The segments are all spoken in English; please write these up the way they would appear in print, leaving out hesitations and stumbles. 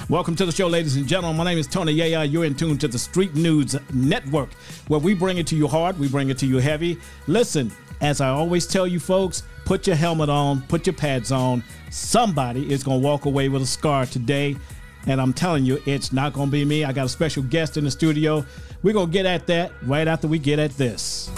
Welcome to the show, ladies and gentlemen. My name is Tony Yaya. You're in tune to the Street News Network, where we bring it to you hard, we bring it to you heavy. Listen, as I always tell you folks, put your helmet on, put your pads on. Somebody is going to walk away with a scar today, and I'm telling you, it's not going to be me. I got a special guest in the studio. We're going to get at that right after we get at this.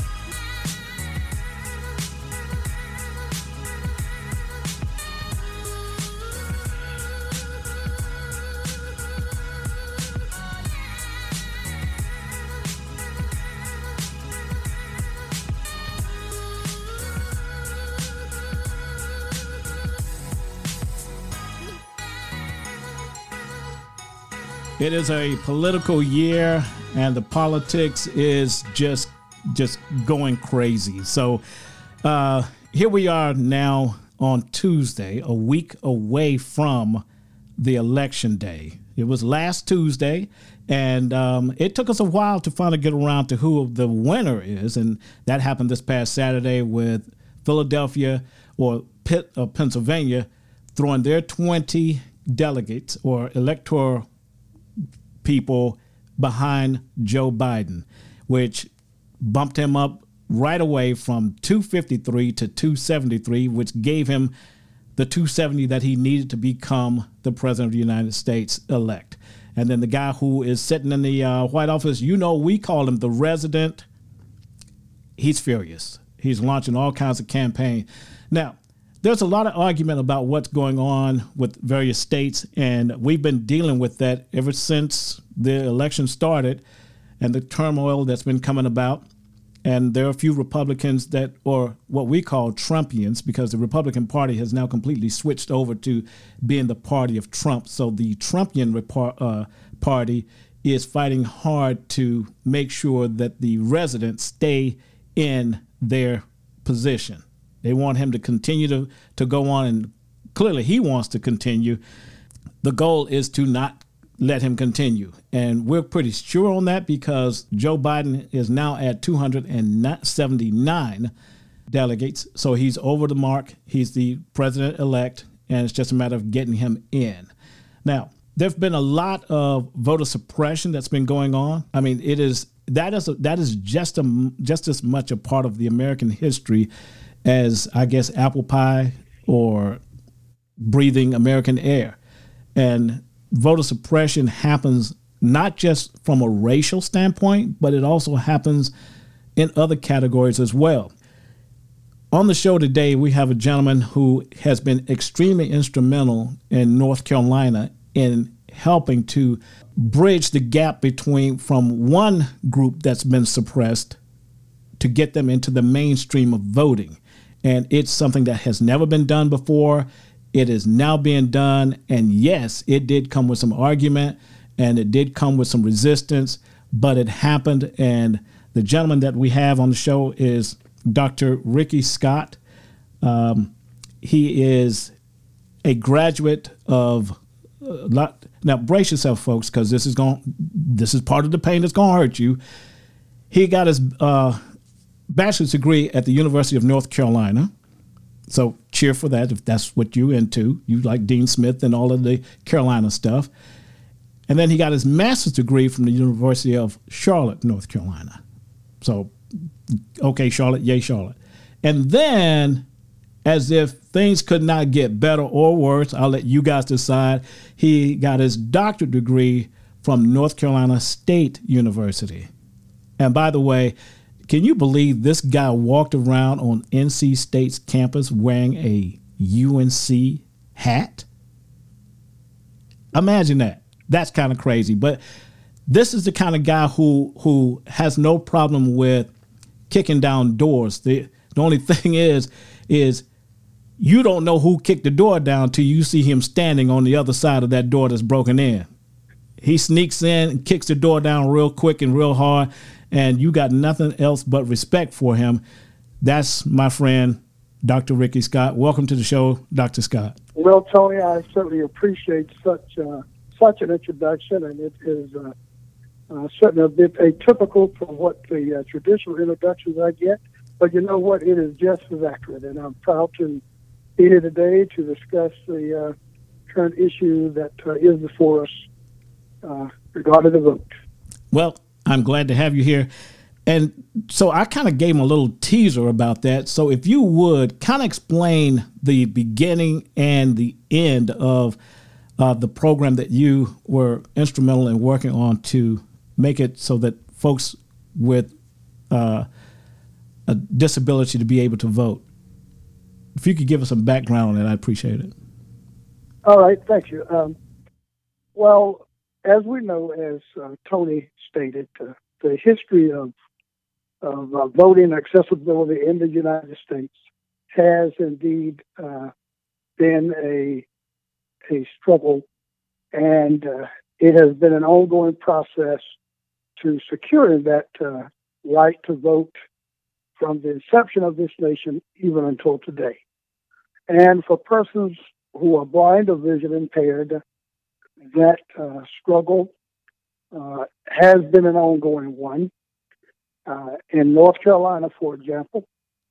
It is a political year, and the politics is just going crazy. So here we are now on Tuesday, a week away from the election day. It was last Tuesday, and it took us a while to finally get around to who the winner is, and that happened this past Saturday with Philadelphia or Pennsylvania throwing their 20 delegates or electoral people behind Joe Biden, which bumped him up right away from 253 to 273, which gave him the 270 that he needed to become the president of the United States elect. And then the guy who is sitting in the White Office, we call him the resident. He's furious. He's launching all kinds of campaign. Now, there's a lot of argument about what's going on with various states, and we've been dealing with that ever since the election started and the turmoil that's been coming about. And there are a few Republicans that, or what we call Trumpians, because the Republican Party has now completely switched over to being the party of Trump. So the Trumpian party is fighting hard to make sure that the residents stay in their position. They want him to continue to go on, and clearly he wants to continue. The goal is to not let him continue. And we're pretty sure on that because Joe Biden is now at 279 delegates. So he's over the mark. He's the president-elect, and it's just a matter of getting him in. Now, there's been a lot of voter suppression that's been going on. I mean, that is just as much a part of the American history as, I guess, apple pie or breathing American air. And voter suppression happens not just from a racial standpoint, but it also happens in other categories as well. On the show today, we have a gentleman who has been extremely instrumental in North Carolina in helping to bridge the gap from one group that's been suppressed to get them into the mainstream of voting. And it's something that has never been done before. It is now being done. And yes, it did come with some argument and it did come with some resistance, but it happened. And the gentleman that we have on the show is Dr. Ricky Scott. He is a graduate of now brace yourself, folks, because this is part of the pain that's going to hurt you. He got his bachelor's degree at the University of North Carolina. So cheer for that if that's what you're into. You like Dean Smith and all of the Carolina stuff. And then he got his master's degree from the University of Charlotte, North Carolina. So, okay, Charlotte, yay, Charlotte. And then, as if things could not get better or worse, I'll let you guys decide, he got his doctorate degree from North Carolina State University. And by the way, can you believe this guy walked around on NC State's campus wearing a UNC hat? Imagine that. That's kind of crazy. But this is the kind of guy who has no problem with kicking down doors. The only thing is you don't know who kicked the door down till you see him standing on the other side of that door that's broken in. He sneaks in and kicks the door down real quick and real hard, and you got nothing else but respect for him. That's my friend, Dr. Ricky Scott. Welcome to the show, Dr. Scott. Well, Tony, I certainly appreciate such an introduction, and it is certainly a bit atypical from what the traditional introductions I get. But you know what? It is just as accurate, and I'm proud to be here today to discuss the current issue that is before us regarding the vote. Well, I'm glad to have you here. And so I kind of gave him a little teaser about that. So if you would kind of explain the beginning and the end of the program that you were instrumental in working on to make it so that folks with a disability to be able to vote. If you could give us some background on it, I'd appreciate it. All right, thank you. Well, as we know, as Tony stated, the history of voting accessibility in the United States has indeed been a struggle, and it has been an ongoing process to securing that right to vote from the inception of this nation even until today. And for persons who are blind or vision impaired, that struggle has been an ongoing one. In North Carolina, for example,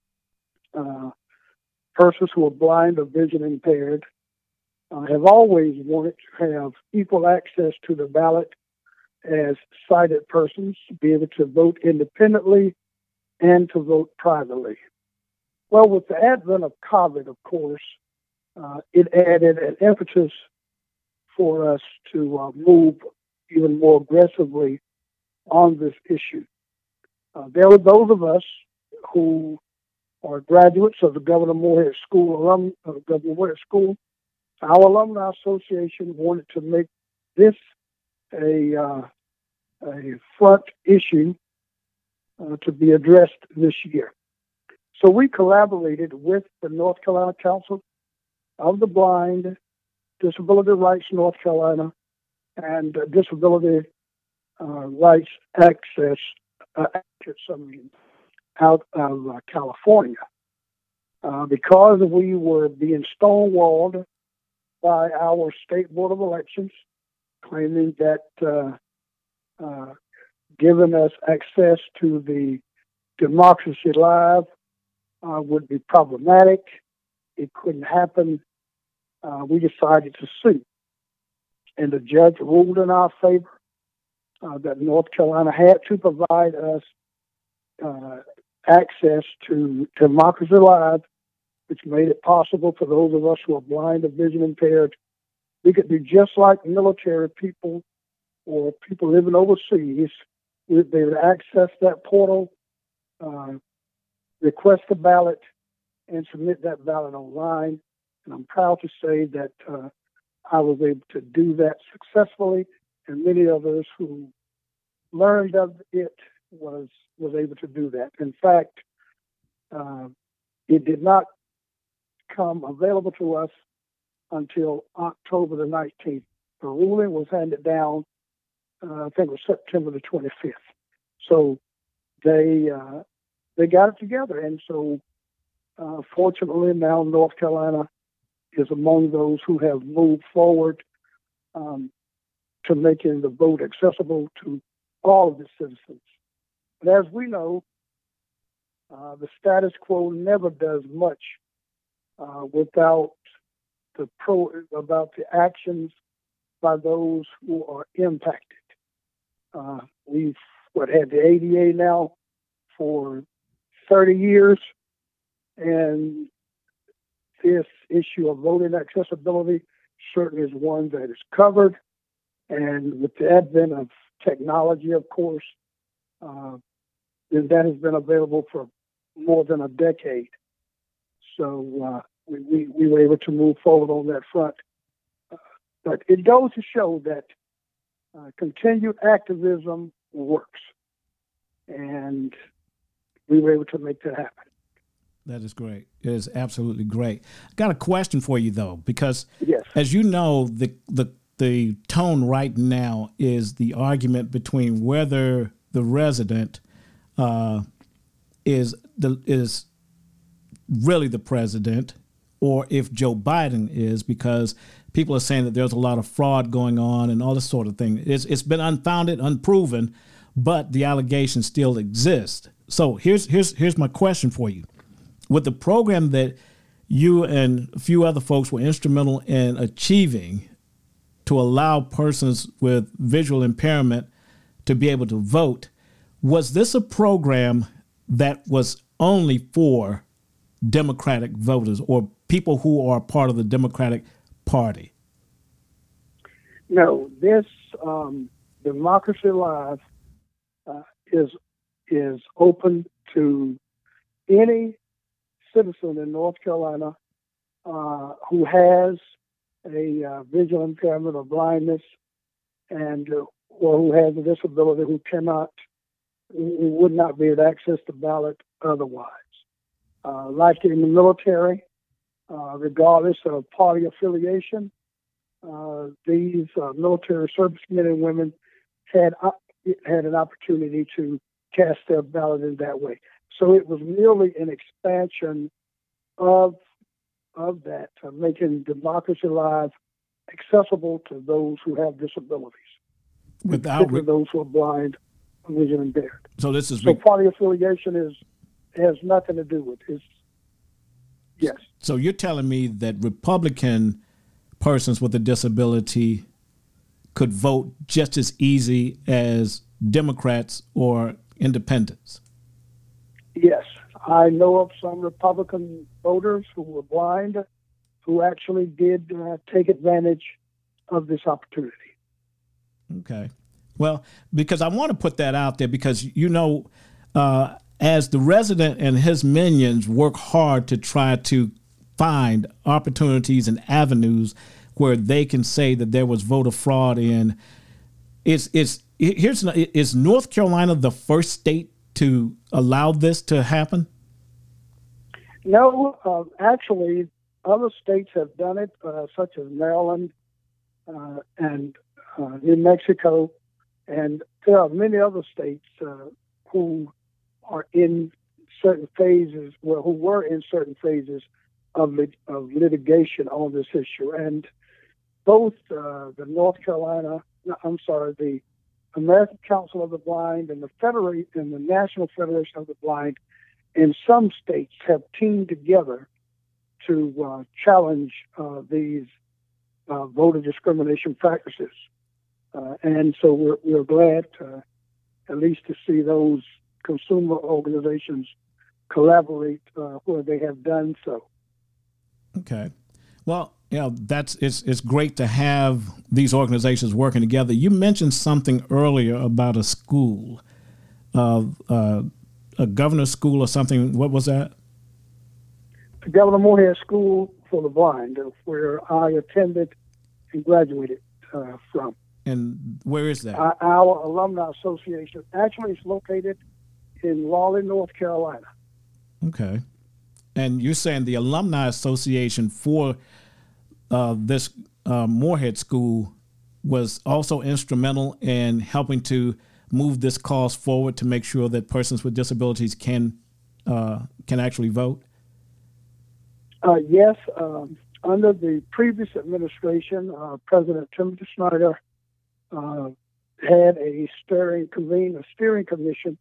persons who are blind or vision impaired have always wanted to have equal access to the ballot as sighted persons, to be able to vote independently and to vote privately. Well, with the advent of COVID, of course, it added an impetus for us to move even more aggressively on this issue. There were those of us who are graduates of the Governor Morehead School, Governor Morehead School. Our Alumni Association wanted to make this a front issue to be addressed this year. So we collaborated with the North Carolina Council of the Blind, Disability Rights North Carolina, and Disability Rights Access out of California, because we were being stonewalled by our state board of elections, claiming that giving us access to the Democracy Live would be problematic. It couldn't happen. We decided to sue, and the judge ruled in our favor. That North Carolina had to provide us access to Democracy Live, which made it possible for those of us who are blind or vision impaired. We could be just like military people or people living overseas. They would access that portal, request a ballot, and submit that ballot online. And I'm proud to say that I was able to do that successfully, and many others who learned of it was able to do that. In fact, it did not come available to us until October the 19th. The ruling was handed down, I think it was September the 25th. So they got it together, and so fortunately now North Carolina is among those who have moved forward to making the vote accessible to all of the citizens. But as we know, the status quo never does much without the actions by those who are impacted. We've had the ADA now for 30 years, and this issue of voting accessibility certainly is one that is covered. And with the advent of technology, of course, that has been available for more than a decade. So we were able to move forward on that front. But it goes to show that continued activism works. And we were able to make that happen. That is great. It is absolutely great. I got a question for you, though, because yes, as you know, the tone right now is the argument between whether the resident is really the president or if Joe Biden is, because people are saying that there's a lot of fraud going on and all this sort of thing. It's been unfounded, unproven, but the allegations still exist. So here's my question for you. With the program that you and a few other folks were instrumental in achieving to allow persons with visual impairment to be able to vote. Was this a program that was only for Democratic voters or people who are part of the Democratic Party? No, this Democracy Live is open to any citizen in North Carolina who has a visual impairment or blindness, and or who has a disability who would not be able to access the ballot otherwise. Like in the military, regardless of party affiliation, these military servicemen and women had an opportunity to cast their ballot in that way. So it was merely an expansion of that, making Democracy Live accessible to those who have disabilities, particularly those who are blind or vision impaired. So party affiliation has nothing to do with it. Yes. So you're telling me that Republican persons with a disability could vote just as easy as Democrats or independents? Yes. I know of some Republican voters who were blind who actually did take advantage of this opportunity. Okay. Well, because I want to put that out there because, as the resident and his minions work hard to try to find opportunities and avenues where they can say that there was voter fraud in, is North Carolina the first state to allow this to happen? No, actually, other states have done it, such as Maryland and New Mexico, and there are many other states who are in certain phases, who were in certain phases of litigation on this issue, and both the American Council of the Blind and the National Federation of the Blind in some states have teamed together to challenge these voter discrimination practices. And so we're glad at least to see those consumer organizations collaborate where they have done so. Okay. Well, it's great to have these organizations working together. You mentioned something earlier about a school, a governor's school or something. What was that? The Governor Moorhead School for the Blind, where I attended and graduated from. And where is that? Our alumni association. Actually, it's located in Raleigh, North Carolina. Okay. And you're saying the alumni association for this Moorhead School was also instrumental in helping to move this cause forward to make sure that persons with disabilities can actually vote? Yes. Under the previous administration, President Timothy Snyder had a steering commission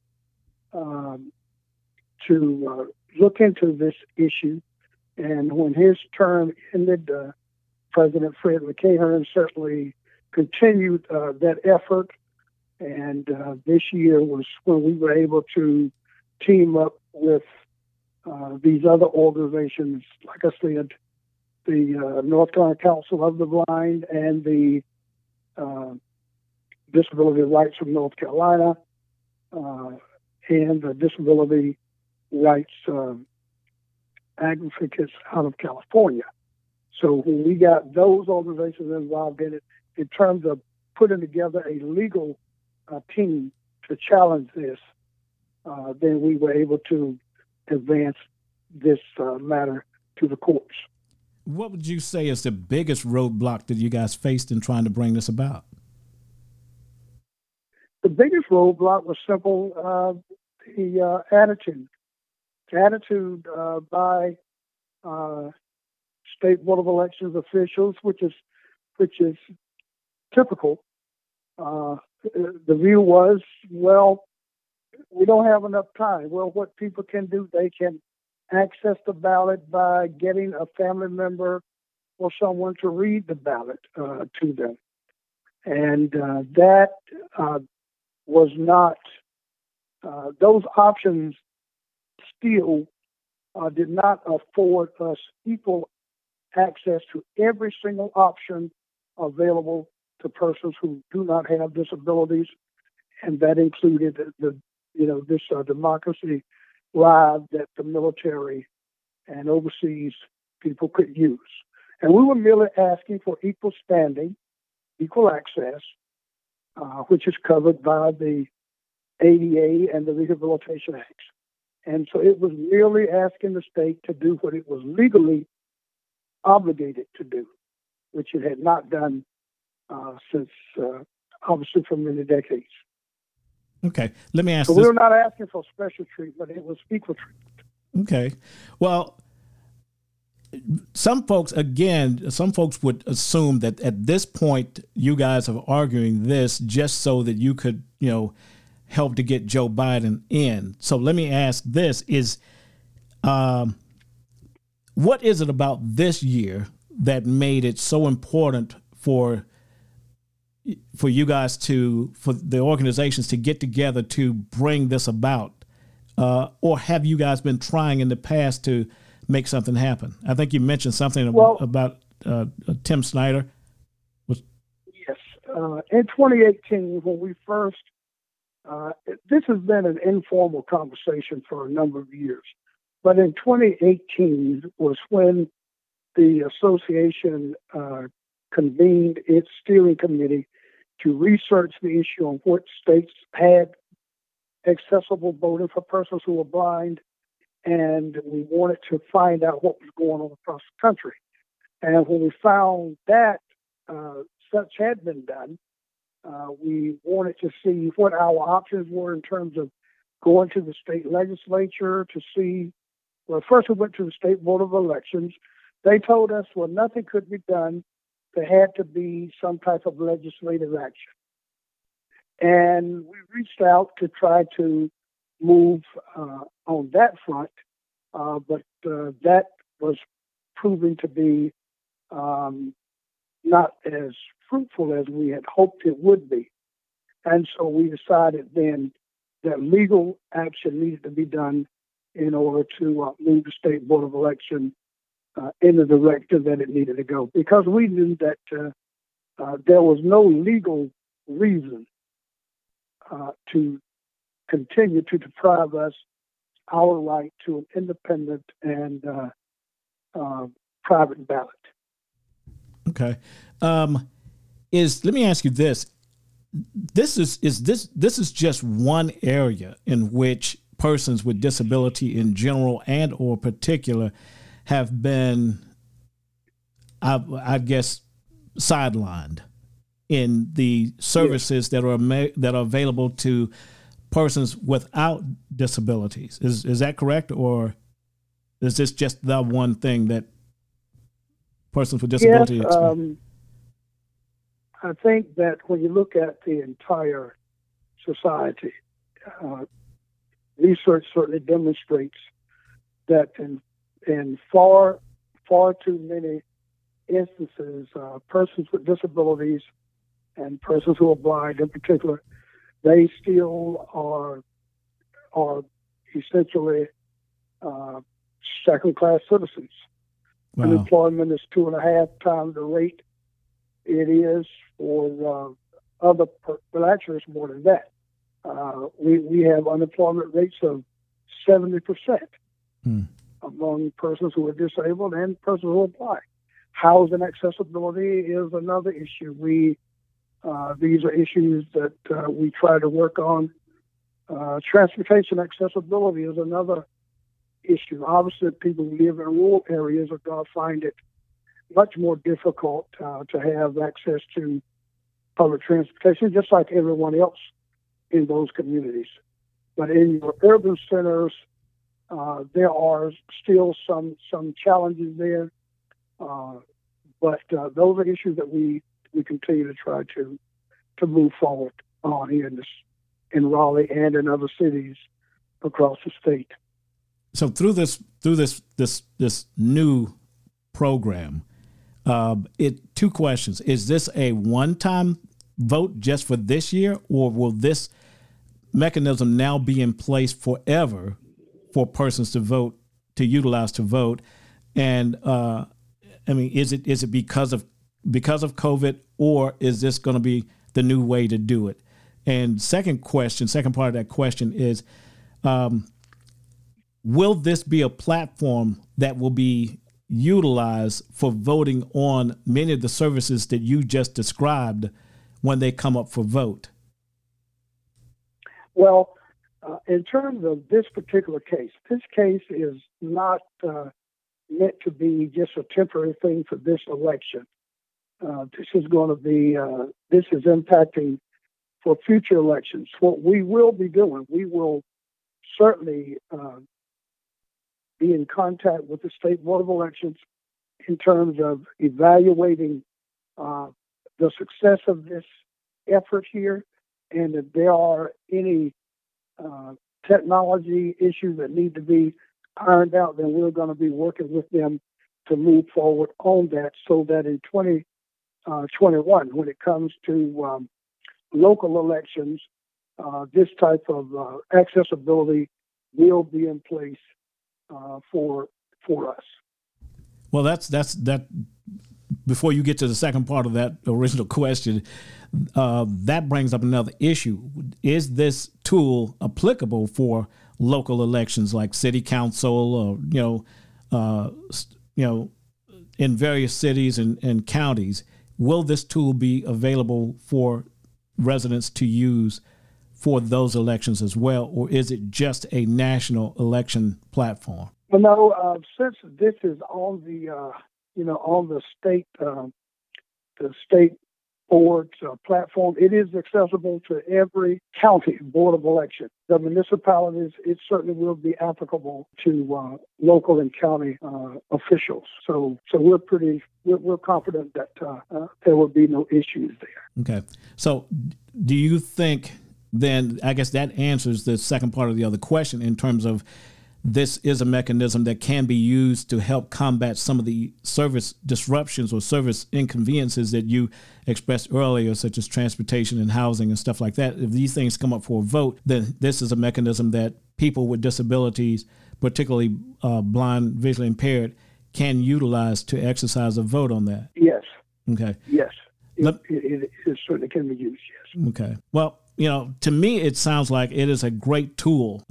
to look into this issue. And when his term ended, President Fred McCahern certainly continued that effort. And this year was when we were able to team up with these other organizations, like I said, the North Carolina Council of the Blind and the Disability Rights of North Carolina and the Disability Rights Advocates out of California. So when we got those organizations involved in it, in terms of putting together a legal team to challenge this, then we were able to advance this matter to the courts. What would you say is the biggest roadblock that you guys faced in trying to bring this about? The biggest roadblock was simple, the attitude. The attitude by state board of elections officials, which is typical. The view was, well, we don't have enough time. Well, what people can do, they can access the ballot by getting a family member or someone to read the ballot to them. And that was not, those options still did not afford us equal access to every single option available to persons who do not have disabilities, and that included this democracy live that the military and overseas people could use. And we were merely asking for equal standing, equal access, which is covered by the ADA and the Rehabilitation Acts. And so it was merely asking the state to do what it was legally obligated to do, which it had not done since, obviously, for many decades. Okay, let me ask so this. We were not asking for special treatment, it was equal treatment. Okay. Well, some folks would assume that at this point you guys are arguing this just so that you could, help to get Joe Biden in. So let me ask this what is it about this year that made it so important for you guys for the organizations to get together to bring this about? Or have you guys been trying in the past to make something happen? I think you mentioned something about Tim Snyder. Yes. In 2018, when we first, this has been an informal conversation for a number of years, but in 2018 was when the association convened its steering committee to research the issue on what states had accessible voting for persons who were blind, and we wanted to find out what was going on across the country. And when we found that such had been done, we wanted to see what our options were in terms of going to the state legislature to see. Well, first we went to the State Board of Elections. They told us, well, nothing could be done. There had to be some type of legislative action. And we reached out to try to move on that front, but that was proving to be not as fruitful as we had hoped it would be. And so we decided then that legal action needed to be done in order to move the State Board of Election in the direction that it needed to go, because we knew that there was no legal reason to continue to deprive us our right to an independent and private ballot. Okay. Let me ask you this. This is just one area in which persons with disability in general and or particular have been, I guess, sidelined in the services that are available to persons without disabilities. Is that correct, or is this just the one thing that persons with disability experience? I think that when you look at the entire society, research certainly demonstrates that in far too many instances, persons with disabilities and persons who are blind in particular, they still are essentially second-class citizens. Wow. Unemployment is 2.5 times the rate it is for other, well, actually it's more than that. We have unemployment rates of 70% among persons who are disabled and persons who are blind. Housing accessibility is another issue. These are issues that we try to work on. Transportation accessibility is another issue. Obviously, people who live in rural areas are going to find it much more difficult to have access to public transportation, just like everyone else in those communities. But in your urban centers, there are still some challenges there. But those are issues that we continue to try to move forward on here in Raleigh and in other cities across the state. So through this new program, two questions: is this a one-time vote just for this year, or will this mechanism now be in place forever for persons to vote, to utilize to vote? And is it because of COVID, or is this going to be the new way to do it? And second part of that question is, will this be a platform that will be utilized for voting on many of the services that you just described when they come up for vote? Well, in terms of this particular case, this case is not meant to be just a temporary thing for this election. This is impacting for future elections. What we will be doing, we will certainly be in contact with the State Board of Elections in terms of evaluating the success of this effort here, and if there are any technology issues that need to be ironed out, then we're going to be working with them to move forward on that, so that in 2021, when it comes to local elections, this type of accessibility will be in place for us. Well, that's that. Before you get to the second part of that original question, that brings up another issue. Is this tool applicable for local elections like city council, or in various cities and counties? Will this tool be available for residents to use for those elections as well, or is it just a national election platform? Well, no, since this is on the on the state board's platform, it is accessible to every county board of election. The municipalities, it certainly will be applicable to local and county officials. So we're confident that there will be no issues there. Okay. So do you think then, I guess that answers the second part of the other question in terms of this is a mechanism that can be used to help combat some of the service disruptions or service inconveniences that you expressed earlier, such as transportation and housing and stuff like that. If these things come up for a vote, then this is a mechanism that people with disabilities, particularly blind, visually impaired, can utilize to exercise a vote on that. Yes. Okay. Yes. It certainly can be used, yes. Okay. Well, to me, it sounds like it is a great tool.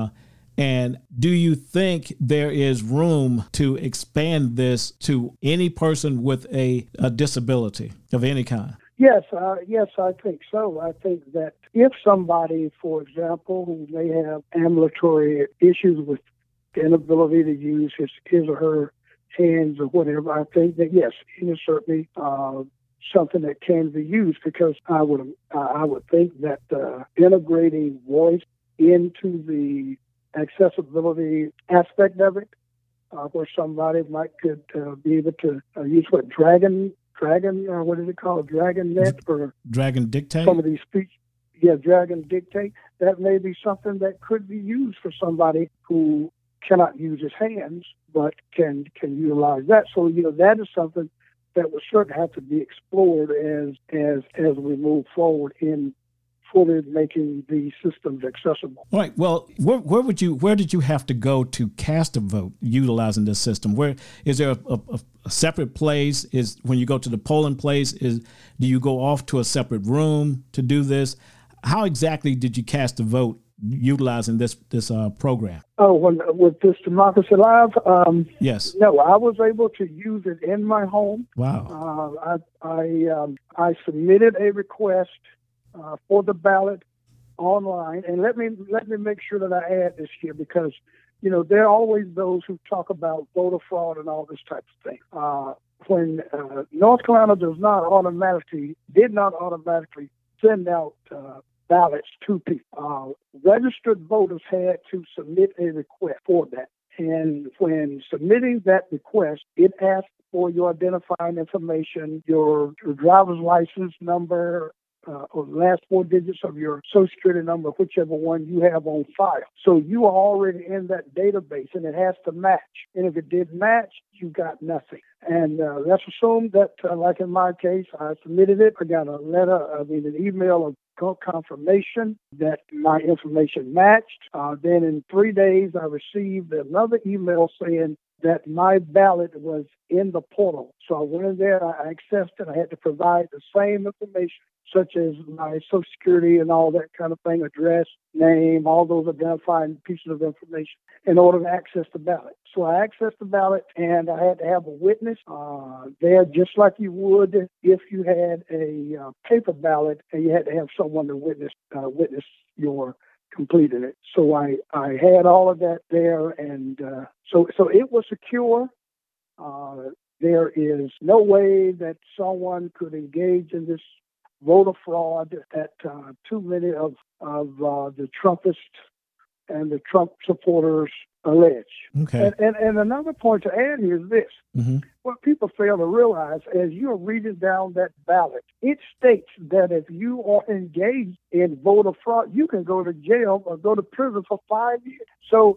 And do you think there is room to expand this to any person with a disability of any kind? Yes, I think so. I think that if somebody, for example, who may have ambulatory issues with the inability to use his or her hands or whatever, I think that, yes, it is certainly something that can be used, because I would think that integrating voice into the accessibility aspect of it, where somebody could be able to use Dragon, what is it called, Dragon Net, or Dragon Dictate? Some of these speech, Dragon Dictate. That may be something that could be used for somebody who cannot use his hands, but can utilize that. So, that is something that will certainly have to be explored as we move forward in fully making the systems accessible. All right. Well, where did you have to go to cast a vote utilizing this system? Where is there a separate place? Is when you go to the polling place? Do you go off to a separate room to do this? How exactly did you cast a vote utilizing this program? Oh, with this Democracy Live? Yes. No, I was able to use it in my home. Wow. I submitted a request for the ballot online, and let me make sure that I add this here, because there are always those who talk about voter fraud and all this type of thing. When North Carolina did not automatically send out ballots to people, registered voters had to submit a request for that. And when submitting that request, it asked for your identifying information, your driver's license number, or last 4 digits of your Social Security number, whichever one you have on file. So you are already in that database, and it has to match. And if it didn't match, you got nothing. And let's assume that, like in my case, I submitted it. I got an email of confirmation that my information matched. Then in 3 days, I received another email saying that my ballot was in the portal. So I went in there, I accessed it. I had to provide the same information, such as my Social Security and all that kind of thing, address, name, all those identifying pieces of information in order to access the ballot. So I accessed the ballot, and I had to have a witness there, just like you would if you had a paper ballot, and you had to have someone to witness your completing it. So I had all of that there, and so it was secure. There is no way that someone could engage in this voter fraud that too many of the Trumpists and the Trump supporters allege. Okay. And another point to add here is this. Mm-hmm. What people fail to realize, as you're reading down that ballot, it states that if you are engaged in voter fraud, you can go to jail or go to prison for 5 years. So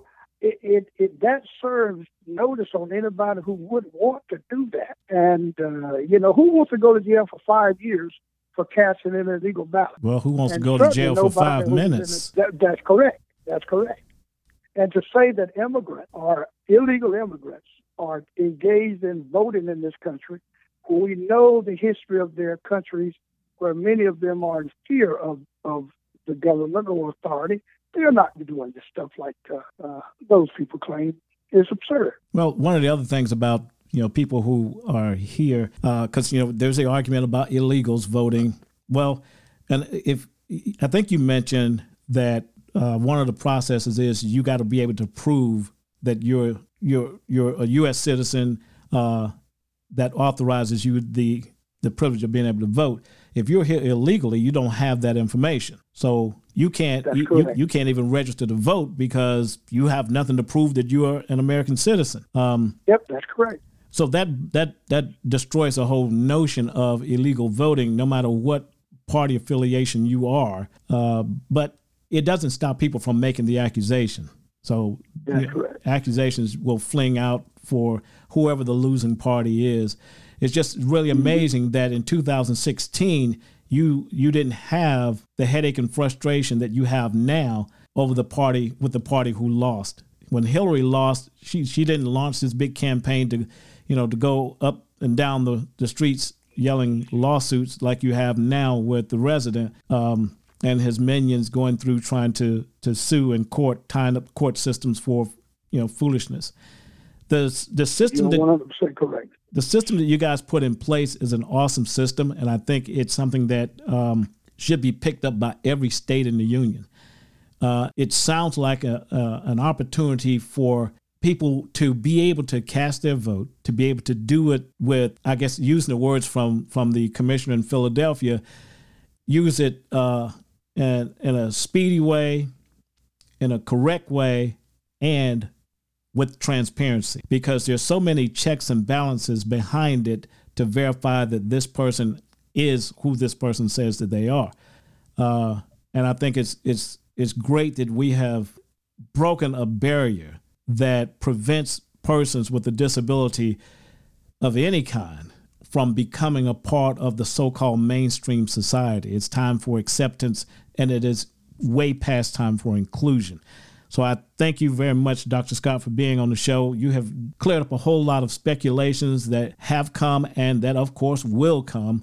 that serves notice on anybody who would want to do that. And, who wants to go to jail for 5 years for casting in an illegal ballot? Well, who wants to go to jail for 5 minutes? That's correct. That's correct. And to say that immigrants or illegal immigrants are engaged in voting in this country, we know the history of their countries where many of them are in fear of the government or authority. They're not doing this stuff like those people claim. It's absurd. Well, one of the other things about people who are here, because there's the argument about illegals voting. Well, and if I think you mentioned that one of the processes is you got to be able to prove that you're a U.S. citizen that authorizes you the privilege of being able to vote. If you're here illegally, you don't have that information, so you can't you can't even register to vote because you have nothing to prove that you are an American citizen. Yep, that's correct. So that destroys a whole notion of illegal voting, no matter what party affiliation you are. But it doesn't stop people from making the accusation. So accusations will fling out for whoever the losing party is. It's just really amazing that in 2016, you didn't have the headache and frustration that you have now over the party who lost. When Hillary lost, she didn't launch this big campaign to go up and down the streets yelling lawsuits like you have now with the resident and his minions going through trying to sue in court, tying up court systems for foolishness. The system You're 100% correct. The system that you guys put in place is an awesome system, and I think it's something that should be picked up by every state in the union. It sounds like an opportunity for people to be able to cast their vote, to be able to do it with, I guess, using the words from the commissioner in Philadelphia, use it in a speedy way, in a correct way, and with transparency, because there's so many checks and balances behind it to verify that this person is who this person says that they are. And I think it's great that we have broken a barrier that prevents persons with a disability of any kind from becoming a part of the so-called mainstream society. It's time for acceptance, and it is way past time for inclusion. So I thank you very much, Dr. Scott, for being on the show. You have cleared up a whole lot of speculations that have come and that, of course, will come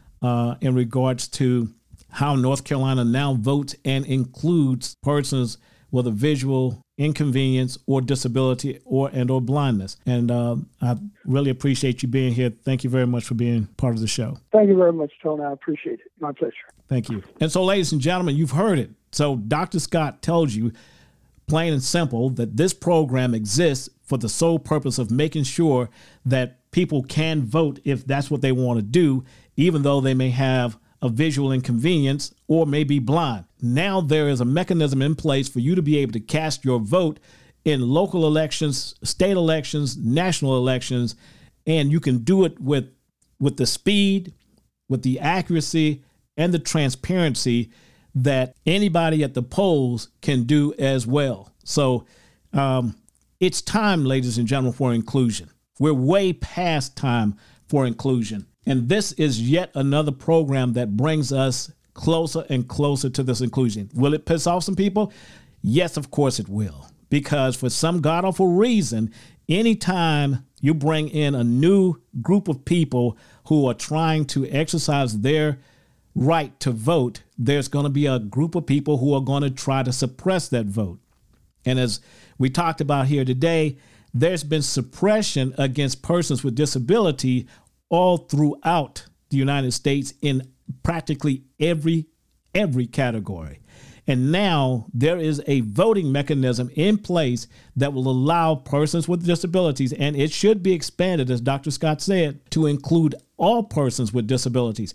in regards to how North Carolina now votes and includes persons with a visual inconvenience or disability or blindness. And I really appreciate you being here. Thank you very much for being part of the show. Thank you very much, Tony. I appreciate it. My pleasure. Thank you. And so, ladies and gentlemen, you've heard it. So Dr. Scott tells you, plain and simple, that this program exists for the sole purpose of making sure that people can vote if that's what they want to do, even though they may have a visual inconvenience or may be blind. Now there is a mechanism in place for you to be able to cast your vote in local elections, state elections, national elections, and you can do it with the speed, with the accuracy, and the transparency that anybody at the polls can do as well. So it's time, ladies and gentlemen, for inclusion. We're way past time for inclusion. And this is yet another program that brings us closer and closer to this inclusion. Will it piss off some people? Yes, of course it will. Because for some god-awful reason, anytime you bring in a new group of people who are trying to exercise their right to vote, there's going to be a group of people who are going to try to suppress that vote. And as we talked about here today, there's been suppression against persons with disability all throughout the United States in practically every category. And now there is a voting mechanism in place that will allow persons with disabilities, and it should be expanded, as Dr. Scott said, to include all persons with disabilities.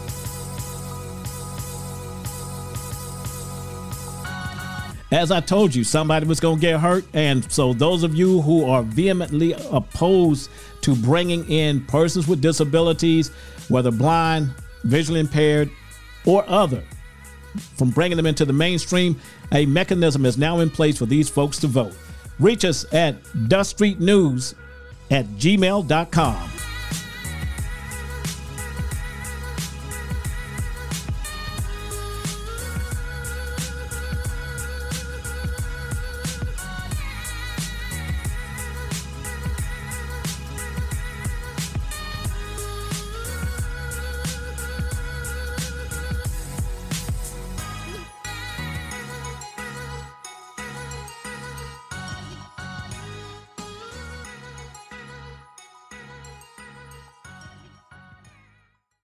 As I told you, somebody was going to get hurt. And so those of you who are vehemently opposed to bringing in persons with disabilities, whether blind, visually impaired, or other, from bringing them into the mainstream, a mechanism is now in place for these folks to vote. Reach us at duststreetnews@gmail.com.